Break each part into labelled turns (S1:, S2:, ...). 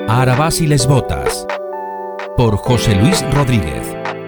S1: Arabás y les Botas, por José Luis Rodríguez.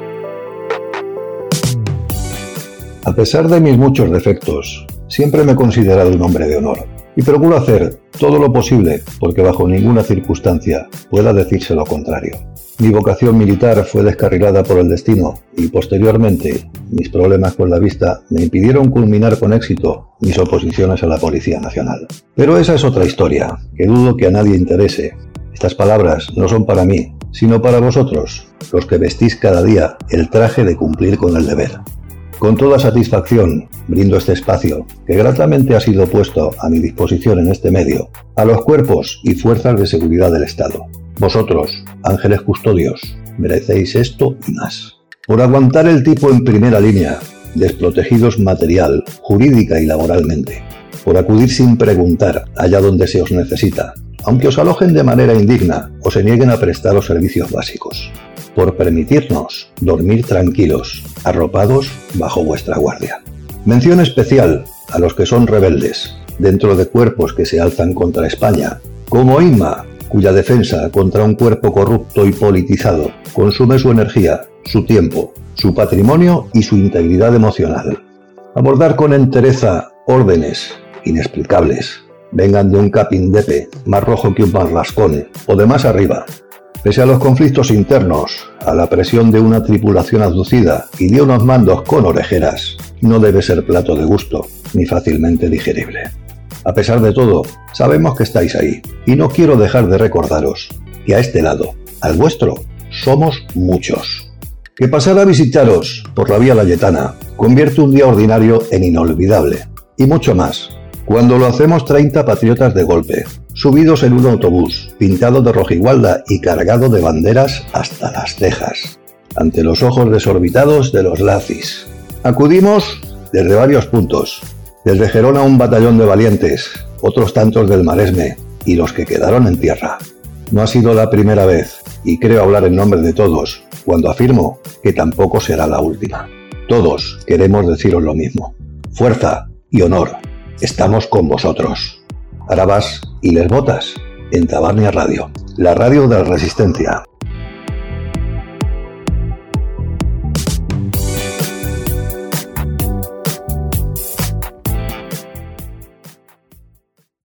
S2: A pesar de mis muchos defectos, siempre me he considerado un hombre de honor y procuro hacer todo lo posible porque bajo ninguna circunstancia pueda decirse lo contrario. Mi vocación militar fue descarrilada por el destino y posteriormente mis problemas con la vista me impidieron culminar con éxito mis oposiciones a la Policía Nacional. Pero esa es otra historia, que dudo que a nadie interese. Estas palabras no son para mí, sino para vosotros, los que vestís cada día el traje de cumplir con el deber. Con toda satisfacción brindo este espacio, que gratamente ha sido puesto a mi disposición en este medio, a los cuerpos y fuerzas de seguridad del Estado. Vosotros, ángeles custodios, merecéis esto y más. Por aguantar el tipo en primera línea, desprotegidos material, jurídica y laboralmente. Por acudir sin preguntar allá donde se os necesita, aunque os alojen de manera indigna o se nieguen a prestar los servicios básicos. Por permitirnos dormir tranquilos, arropados bajo vuestra guardia. Mención especial a los que son rebeldes, dentro de cuerpos que se alzan contra España, como INMA, cuya defensa contra un cuerpo corrupto y politizado consume su energía, su tiempo, su patrimonio y su integridad emocional. Abordar con entereza órdenes inexplicables, vengan de un capindepe más rojo que un marrascón o de más arriba. Pese a los conflictos internos, a la presión de una tripulación abducida y de unos mandos con orejeras, no debe ser plato de gusto, ni fácilmente digerible. A pesar de todo, sabemos que estáis ahí, y no quiero dejar de recordaros que a este lado, al vuestro, somos muchos. Que pasar a visitaros por la Vía Layetana convierte un día ordinario en inolvidable, y mucho más, cuando lo hacemos 30 patriotas de golpe, subidos en un autobús, pintado de rojigualda y cargado de banderas hasta las cejas, ante los ojos desorbitados de los lazis. Acudimos desde varios puntos, desde Gerona un batallón de valientes, otros tantos del Maresme y los que quedaron en tierra. No ha sido la primera vez, y creo hablar en nombre de todos, cuando afirmo que tampoco será la última. Todos queremos deciros lo mismo. Fuerza y honor. Estamos con vosotros. Arabás y les Botas, en Tabarnia Radio, la radio de la Resistencia.